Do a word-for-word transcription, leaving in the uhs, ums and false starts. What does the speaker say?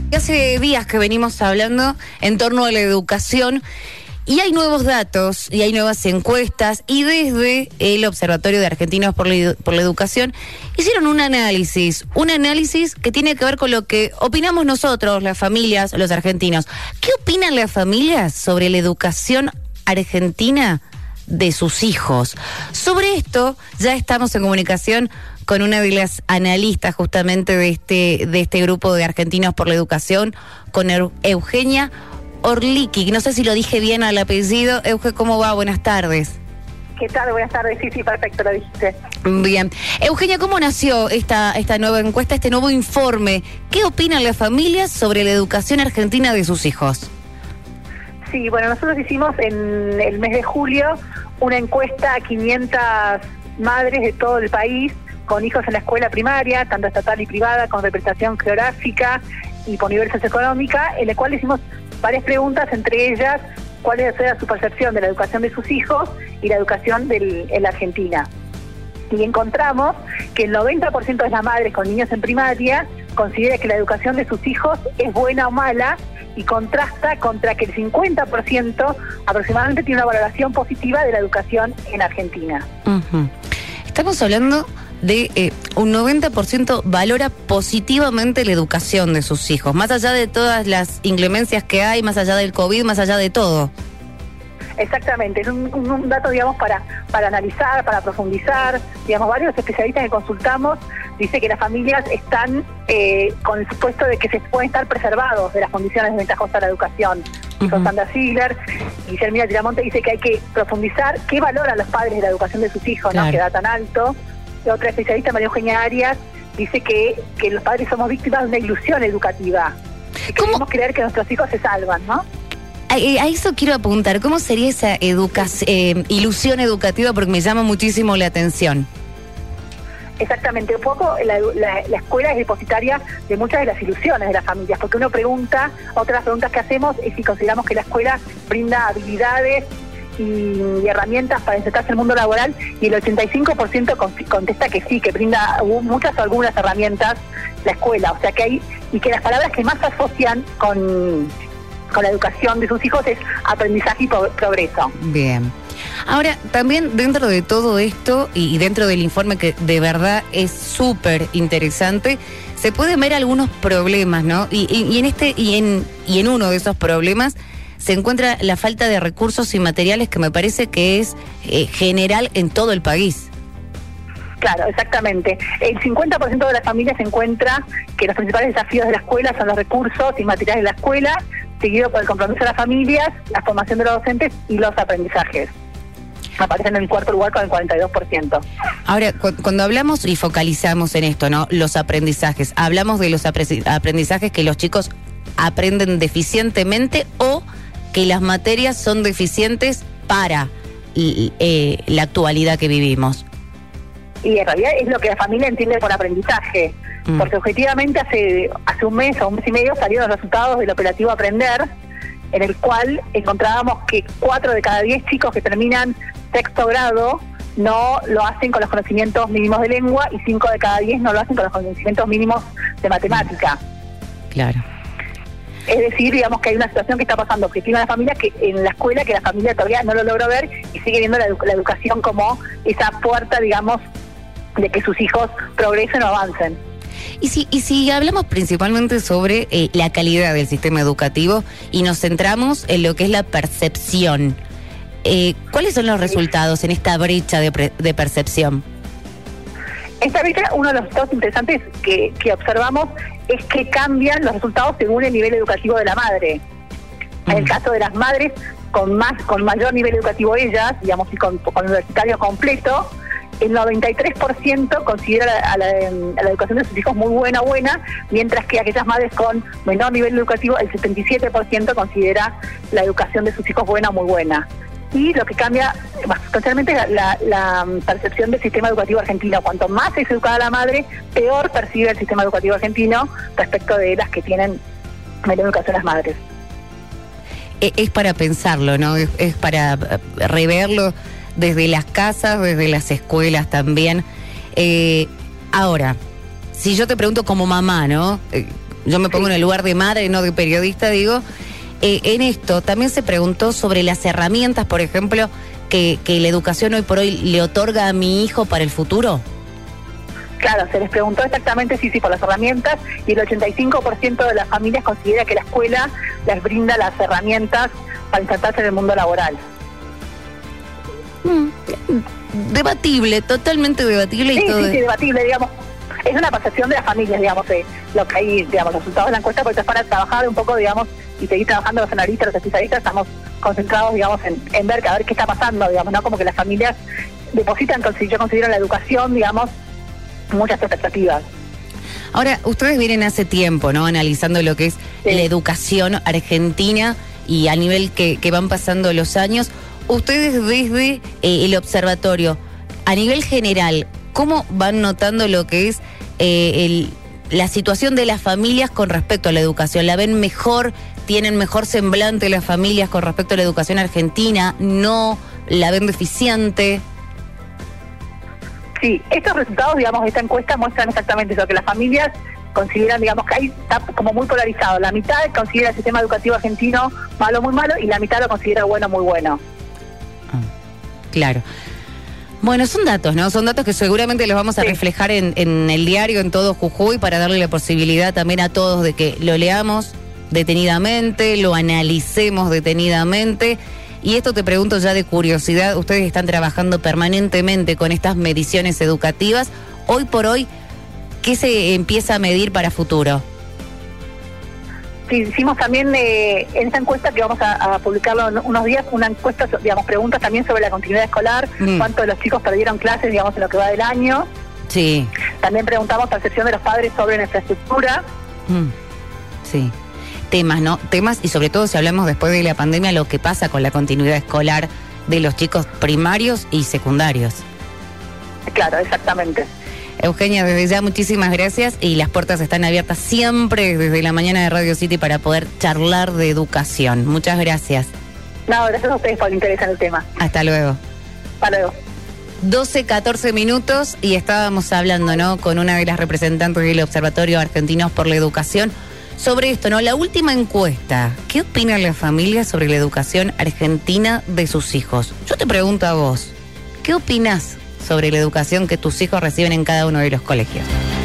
Hace días que venimos hablando en torno a la educación y hay nuevos datos y hay nuevas encuestas y desde el Observatorio de Argentinos por la, por la Educación hicieron un análisis, un análisis que tiene que ver con lo que opinamos nosotros, las familias, los argentinos. ¿Qué opinan las familias sobre la educación argentina de sus hijos? Sobre esto ya estamos en comunicación con una de las analistas justamente de este de este grupo de Argentinos por la Educación, con Eugenia Orlicki. No sé si lo dije bien al apellido. Euge, ¿cómo va? Buenas tardes. ¿Qué tal? Buenas tardes. Sí, sí, perfecto, lo dijiste. Bien. Eugenia, ¿cómo nació esta, esta nueva encuesta, este nuevo informe? ¿Qué opinan las familias sobre la educación argentina de sus hijos? Sí, bueno, nosotros hicimos en el mes de julio una encuesta a quinientas madres de todo el país con hijos en la escuela primaria, tanto estatal y privada, con representación geográfica y por nivel socioeconómica, en la cual hicimos varias preguntas, entre ellas cuál era su percepción de la educación de sus hijos y la educación del, en la Argentina. Y encontramos que el noventa por ciento de las madres con niños en primaria considera que la educación de sus hijos es buena o mala, y contrasta contra que el cincuenta por ciento aproximadamente tiene una valoración positiva de la educación en Argentina. Uh-huh. Estamos hablando de eh, un noventa por ciento valora positivamente la educación de sus hijos, más allá de todas las inclemencias que hay, más allá del COVID, más allá de todo. Exactamente, es un, un, un dato, digamos, para, para analizar, para profundizar. Digamos, varios especialistas que consultamos dice que las familias están eh, con el supuesto de que se pueden estar preservados de las condiciones desventajosas de la educación. Uh-huh. Con Sandra Ziegler y Guillermina Tiramonte dice que hay que profundizar qué valoran los padres de la educación de sus hijos, claro, ¿no? Que da tan alto. Y otra especialista, María Eugenia Arias, dice que, que los padres somos víctimas de una ilusión educativa. Que queremos creer que nuestros hijos se salvan, ¿no? A, a eso quiero apuntar. ¿Cómo sería esa educa eh, ilusión educativa? Porque me llama muchísimo la atención. Exactamente, un poco la, la, la escuela es depositaria de muchas de las ilusiones de las familias, porque uno pregunta, otra de las preguntas que hacemos es si consideramos que la escuela brinda habilidades y, y herramientas para insertarse en el mundo laboral, y el ochenta y cinco por ciento contesta que sí, que brinda muchas o algunas herramientas la escuela, o sea que hay, y que las palabras que más se asocian con, con la educación de sus hijos es aprendizaje y progreso. Bien. Ahora, también dentro de todo esto y dentro del informe, que de verdad es súper interesante, se pueden ver algunos problemas, ¿no? Y, y, y en este y en y en uno de esos problemas se encuentra la falta de recursos y materiales, que me parece que es eh, general en todo el país. Claro, exactamente. El cincuenta por ciento de las familias encuentra que los principales desafíos de la escuela son los recursos y materiales de la escuela, seguido por el compromiso de las familias, la formación de los docentes y los aprendizajes. Aparecen en el cuarto lugar con el cuarenta y dos por ciento. Ahora, cu cuando hablamos y focalizamos en esto, ¿no? Los aprendizajes, ¿hablamos de los aprendizajes que los chicos aprenden deficientemente o que las materias son deficientes para eh, la actualidad que vivimos? Y en realidad es lo que la familia entiende por aprendizaje, mm. porque objetivamente hace, hace un mes o un mes y medio salieron los resultados del operativo Aprender, en el cual encontrábamos que cuatro de cada diez chicos que terminan sexto grado no lo hacen con los conocimientos mínimos de lengua y cinco de cada diez no lo hacen con los conocimientos mínimos de matemática. Claro. Es decir, digamos que hay una situación que está pasando objetiva en la familia, que en la escuela, que la familia todavía no lo logró ver y sigue viendo la, la educación como esa puerta, digamos, de que sus hijos progresen o avancen. Y si, y si hablamos principalmente sobre eh, la calidad del sistema educativo y nos centramos en lo que es la percepción, eh, ¿cuáles son los resultados en esta brecha de, pre, de percepción? Esta brecha, uno de los resultados interesantes que, que observamos es que cambian los resultados según el nivel educativo de la madre. Mm. En el caso de las madres con más con mayor nivel educativo ellas, digamos, y con, con universitario completo, el noventa y tres por ciento considera a la, a la educación de sus hijos muy buena buena, mientras que aquellas madres con menor nivel educativo, el setenta y siete por ciento considera la educación de sus hijos buena o muy buena. Y lo que cambia sustancialmente es la, la, la percepción del sistema educativo argentino. Cuanto más es educada la madre, peor percibe el sistema educativo argentino respecto de las que tienen menor educación las madres. Es para pensarlo, ¿no? Es, es para reverlo desde las casas, desde las escuelas también. Eh, ahora, si yo te pregunto como mamá, ¿no? Eh, yo me pongo Sí. en el lugar de madre, no de periodista, digo, eh, en esto también se preguntó sobre las herramientas, por ejemplo, que, que la educación hoy por hoy le otorga a mi hijo para el futuro. Claro, se les preguntó exactamente sí, sí, por las herramientas, y el ochenta y cinco por ciento de las familias considera que la escuela les brinda las herramientas para insertarse en el mundo laboral. Mm, debatible, totalmente debatible y Sí, todo. sí, sí, debatible, digamos. Es una percepción de las familias, digamos, de lo que hay, digamos, los resultados de la encuesta, porque es para trabajar un poco, digamos, y seguir trabajando los analistas, los especialistas, estamos concentrados, digamos, en, en ver, a ver qué está pasando, digamos, ¿no? Como que las familias depositan, yo considero la educación, digamos, muchas expectativas. Ahora, ustedes vienen hace tiempo, ¿no? Analizando lo que es Sí. la educación argentina y a nivel que, que van pasando los años. Ustedes desde eh, el observatorio, a nivel general, ¿cómo van notando lo que es eh, el, la situación de las familias con respecto a la educación? ¿La ven mejor? ¿Tienen mejor semblante las familias con respecto a la educación argentina? ¿No? ¿La ven deficiente? Sí, estos resultados, digamos, de esta encuesta muestran exactamente eso, que las familias consideran, digamos, que ahí está como muy polarizado. La mitad considera el sistema educativo argentino malo, muy malo, y la mitad lo considera bueno, muy bueno. Ah, claro. Bueno, son datos, ¿no? Son datos que seguramente los vamos a Sí. reflejar en, en el diario, en todo Jujuy, para darle la posibilidad también a todos de que lo leamos detenidamente, lo analicemos detenidamente. Y esto te pregunto ya de curiosidad, ustedes están trabajando permanentemente con estas mediciones educativas. Hoy por hoy, ¿qué se empieza a medir para futuro? Sí, hicimos también eh, en esa encuesta que vamos a, a publicarlo en unos días, una encuesta, digamos, preguntas también sobre la continuidad escolar, Mm. cuántos de los chicos perdieron clases, digamos, en lo que va del año. Sí. También preguntamos percepción de los padres sobre la infraestructura. Mm, sí. Temas, ¿no? Temas y sobre todo si hablamos después de la pandemia, lo que pasa con la continuidad escolar de los chicos primarios y secundarios. Claro, exactamente. Eugenia, desde ya muchísimas gracias y las puertas están abiertas siempre desde la mañana de Radio City para poder charlar de educación. Muchas gracias. No, gracias a ustedes por el interés en el tema. Hasta luego. Hasta luego. doce, catorce minutos y estábamos hablando, ¿no? Con una de las representantes del Observatorio Argentinos por la Educación sobre esto, ¿no? La última encuesta. ¿Qué opina la familia sobre la educación argentina de sus hijos? Yo te pregunto a vos, ¿qué opinás sobre la educación que tus hijos reciben en cada uno de los colegios?